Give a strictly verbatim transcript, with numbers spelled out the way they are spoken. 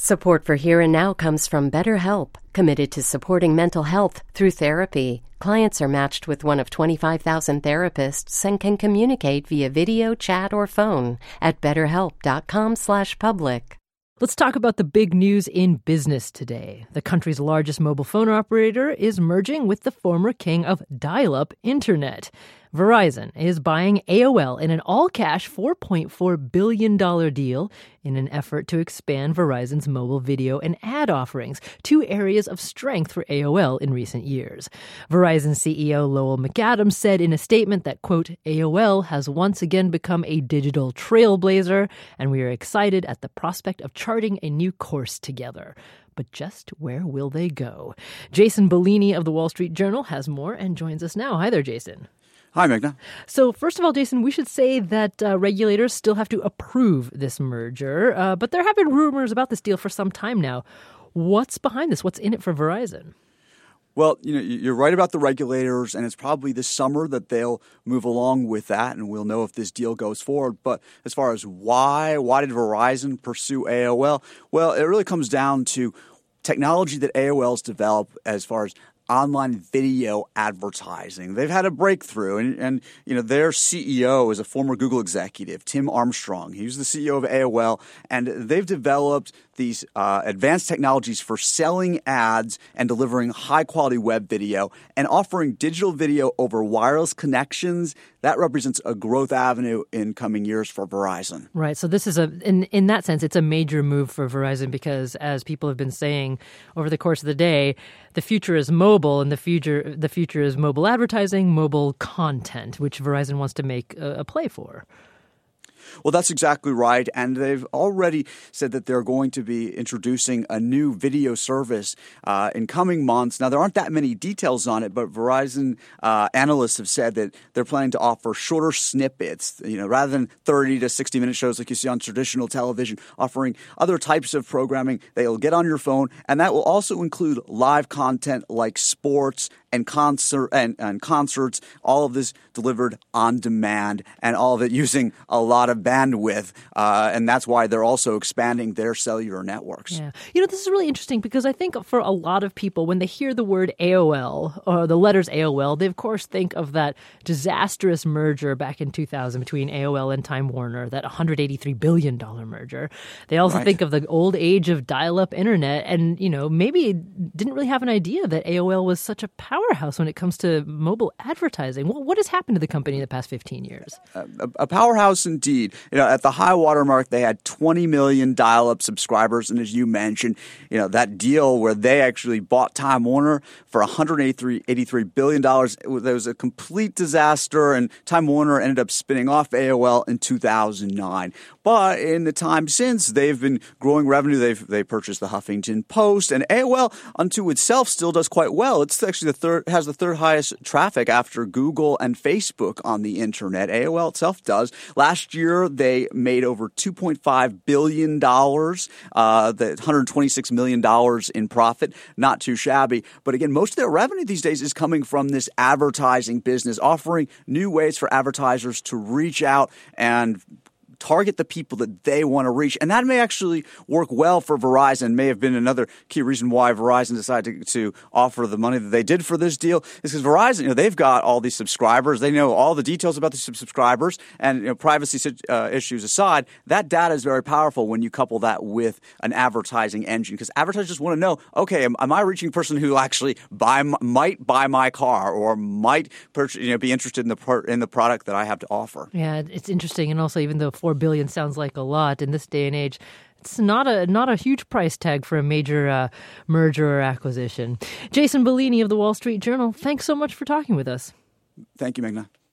Support for Here and Now comes from BetterHelp, committed to supporting mental health through therapy. Clients are matched with one of twenty-five thousand therapists and can communicate via video, chat, or phone at betterhelp.com slash public. Let's talk about the big news in business today. The country's largest mobile phone operator is merging with the former king of dial-up internet. Verizon is buying A O L in an all-cash four point four billion dollars deal in an effort to expand Verizon's mobile video and ad offerings, two areas of strength for A O L in recent years. Verizon C E O Lowell McAdams said in a statement that, quote, A O L has once again become a digital trailblazer, and we are excited at the prospect of charting a new course together. But just where will they go? Jason Bellini of the Wall Street Journal has more and joins us now. Hi there, Jason. Hi, Meghna. So first of all, Jason, we should say that uh, regulators still have to approve this merger, uh, but there have been rumors about this deal for some time now. What's behind this? What's in it for Verizon? Well, you know, you're right about the regulators, and it's probably this summer that they'll move along with that, and we'll know if this deal goes forward. But as far as why, why did Verizon pursue A O L? Well, it really comes down to technology that A O L's developed as far as online video advertising. They've had a breakthrough, and, and you know their C E O is a former Google executive, Tim Armstrong. He was the C E O of A O L, and they've developed these uh, advanced technologies for selling ads and delivering high-quality web video and offering digital video over wireless connections. That represents a growth avenue in coming years for Verizon. Right. So this is a, in, in that sense, it's a major move for Verizon because, as people have been saying over the course of the day, the future is mobile, and the future the future is mobile advertising, mobile content, which Verizon wants to make a, a play for. Well, that's exactly right. And they've already said that they're going to be introducing a new video service uh, in coming months. Now, there aren't that many details on it, but Verizon uh, analysts have said that they're planning to offer shorter snippets, you know, rather than thirty to sixty minute shows like you see on traditional television, offering other types of programming that you'll get on your phone. And that will also include live content like sports and concert and, and concerts, all of this delivered on demand, and all of it using a lot of bandwidth. Uh, and that's why they're also expanding their cellular networks. Yeah. You know, this is really interesting because I think for a lot of people, when they hear the word A O L or the letters A O L, they of course think of that disastrous merger back in two thousand between A O L and Time Warner, that one hundred eighty-three billion dollars merger. They also Right. think of the old age of dial-up internet, and, you know, maybe didn't really have an idea that A O L was such a powerhouse when it comes to mobile advertising. Well, what has happened to the company in the past fifteen years? A, a powerhouse indeed. You know, at the high water mark, they had twenty million dial-up subscribers, and as you mentioned, you know that deal where they actually bought Time Warner for one hundred eighty-three billion dollars. It was, it was a complete disaster, and Time Warner ended up spinning off A O L in two thousand nine. But in the time since, they've been growing revenue. They've they purchased the Huffington Post, and A O L unto itself still does quite well. It's actually the third has the third highest traffic after Google and Facebook on the internet. A O L itself does. Last year, they made over two point five billion dollars, uh, the one hundred twenty-six million dollars in profit. Not too shabby. But again, most of their revenue these days is coming from this advertising business, offering new ways for advertisers to reach out and target the people that they want to reach. And that may actually work well for Verizon. May have been another key reason why Verizon decided to, to offer the money that they did for this deal, is because Verizon, you know, they've got all these subscribers. They know all the details about the subscribers, and you know, privacy uh, issues aside, that data is very powerful when you couple that with an advertising engine, because advertisers want to know, okay, am, am I reaching a person who actually buy might buy my car or might purchase, you know, be interested in the per, in the product that I have to offer? Yeah, it's interesting. And also, even though four billion sounds like a lot in this day and age, it's not a not a huge price tag for a major uh, merger or acquisition. Jason Bellini of the Wall Street Journal, thanks so much for talking with us. Thank you, Meghna.